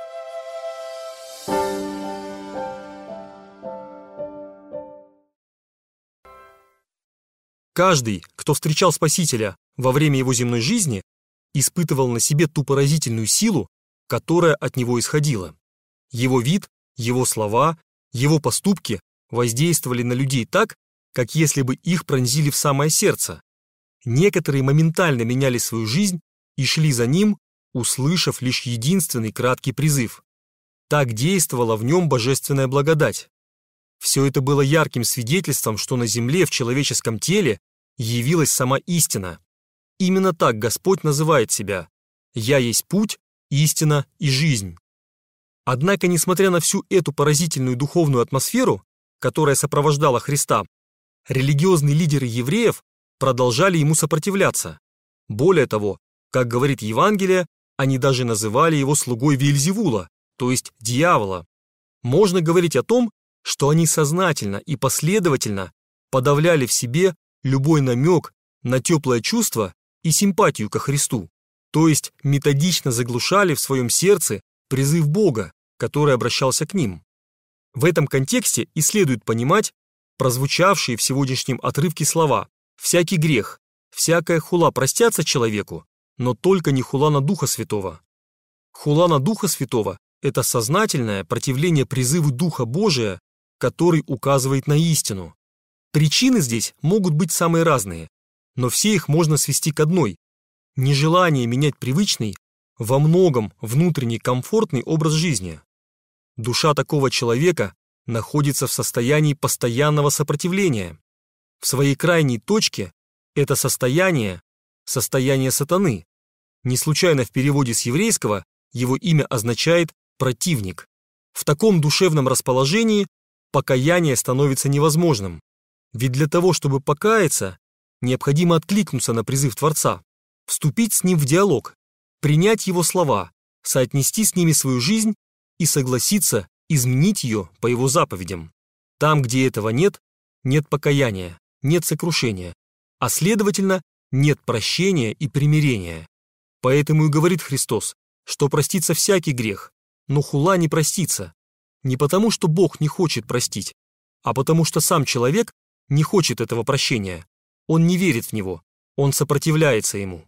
Каждый, кто встречал Спасителя во время его земной жизни, испытывал на себе ту поразительную силу, которая от него исходила. Его вид, его слова, его поступки воздействовали на людей так, как если бы их пронзили в самое сердце. Некоторые моментально меняли свою жизнь и шли за ним, услышав лишь единственный краткий призыв. Так действовала в нем божественная благодать. Все это было ярким свидетельством, что на земле в человеческом теле явилась сама истина. Именно так Господь называет себя: «Я есть путь, истина и жизнь». Однако, несмотря на всю эту поразительную духовную атмосферу, которая сопровождала Христа, религиозные лидеры евреев продолжали ему сопротивляться. Более того, как говорит Евангелие, они даже называли его слугой Веельзевула, то есть дьявола. Можно говорить о том, что они сознательно и последовательно подавляли в себе любой намек на теплое чувство и симпатию ко Христу, то есть методично заглушали в своем сердце призыв Бога, который обращался к ним. В этом контексте и следует понимать прозвучавшие в сегодняшнем отрывке слова: «Всякий грех, всякая хула простятся человеку, но только не хула на Духа Святого». Хула на Духа Святого – это сознательное противление призыву Духа Божия, который указывает на истину. Причины здесь могут быть самые разные, но все их можно свести к одной – нежелание менять привычный, во многом внутренний комфортный образ жизни. Душа такого человека находится в состоянии постоянного сопротивления. В своей крайней точке это состояние – состояние сатаны. Не случайно в переводе с еврейского его имя означает «противник». В таком душевном расположении покаяние становится невозможным. Ведь для того, чтобы покаяться, необходимо откликнуться на призыв Творца, вступить с Ним в диалог, принять Его слова, соотнести с ними свою жизнь и согласиться изменить ее по Его заповедям. Там, где этого нет, нет покаяния, нет сокрушения, а следовательно, нет прощения и примирения. Поэтому и говорит Христос, что простится всякий грех, но хула не простится. Не потому, что Бог не хочет простить, а потому что сам человек не хочет этого прощения. Он не верит в него, он сопротивляется ему.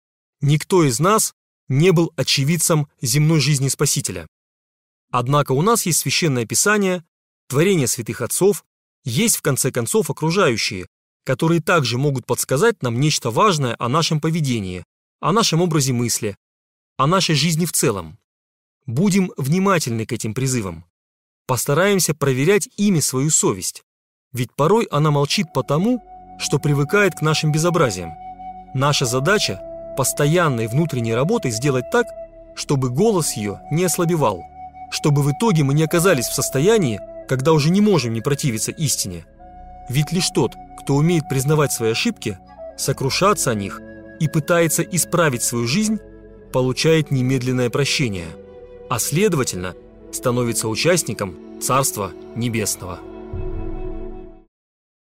Никто из нас не был очевидцем земной жизни Спасителя. Однако у нас есть Священное Писание, творение святых отцов, есть в конце концов окружающие, которые также могут подсказать нам нечто важное о нашем поведении, о нашем образе мысли, о нашей жизни в целом. Будем внимательны к этим призывам. Постараемся проверять ими свою совесть, ведь порой она молчит потому, что привыкает к нашим безобразиям. Наша задача – постоянной внутренней работой сделать так, чтобы голос ее не ослабевал, чтобы в итоге мы не оказались в состоянии, когда уже не можем не противиться истине. Ведь лишь тот, кто умеет признавать свои ошибки, сокрушаться о них и пытается исправить свою жизнь, получает немедленное прощение, а следовательно, становится участником Царства Небесного.